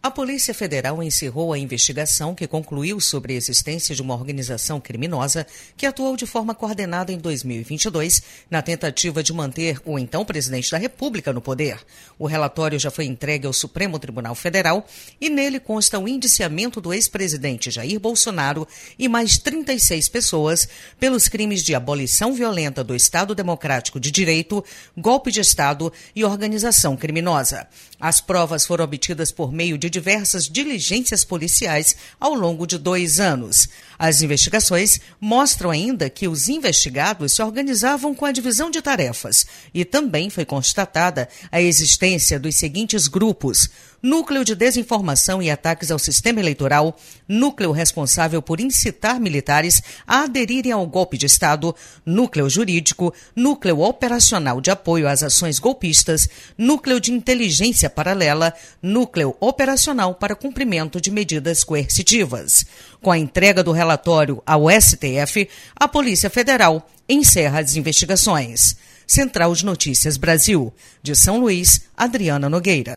A Polícia Federal encerrou a investigação que concluiu sobre a existência de uma organização criminosa que atuou de forma coordenada em 2022 na tentativa de manter o então presidente da República no poder. O relatório já foi entregue ao Supremo Tribunal Federal e nele consta o indiciamento do ex-presidente Jair Bolsonaro e mais 36 pessoas pelos crimes de abolição violenta do Estado Democrático de Direito, golpe de Estado e organização criminosa. As provas foram obtidas por meio de diversas diligências policiais ao longo de 2 anos. As investigações mostram ainda que os investigados se organizavam com a divisão de tarefas e também foi constatada a existência dos seguintes grupos: Núcleo de Desinformação e Ataques ao Sistema Eleitoral, Núcleo responsável por incitar militares a aderirem ao golpe de Estado, Núcleo Jurídico, Núcleo Operacional de Apoio às Ações Golpistas, Núcleo de Inteligência Paralela, Núcleo Operacional para Cumprimento de Medidas Coercitivas. Com a entrega do relatório ao STF, a Polícia Federal encerra as investigações. Central de Notícias Brasil. De São Luís, Adriana Nogueira.